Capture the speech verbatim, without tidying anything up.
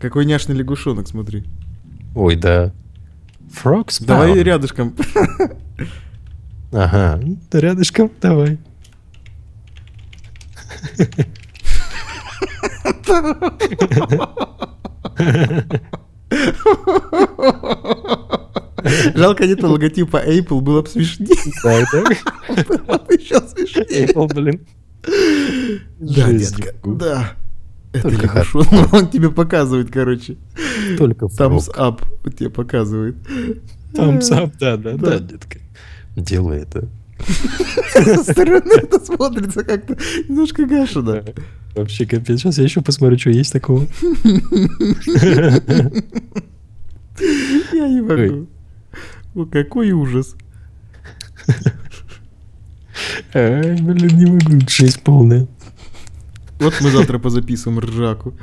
Какой няшный лягушонок, смотри. Ой, да. Фрогс. Давай рядышком. Ага, рядышком давай. Жалко, нету логотипа Apple, было бы смешнее. Да, да. Было бы еще смешнее. Apple, блин. Да, Жесть детка, могу. да. Это Только лягушонок, он тебе показывает, короче. Только Thumbs фрог. up тебе показывает. Thumbs up, да, да, Да. да, детка. Делай это. Со стороны это смотрится как-то немножко гашено. Вообще капец. Сейчас я еще посмотрю, что есть такого. Я не могу. О, какой ужас. Ай, блин, не могу. Жесть полная. Вот мы завтра позаписываем ржаку.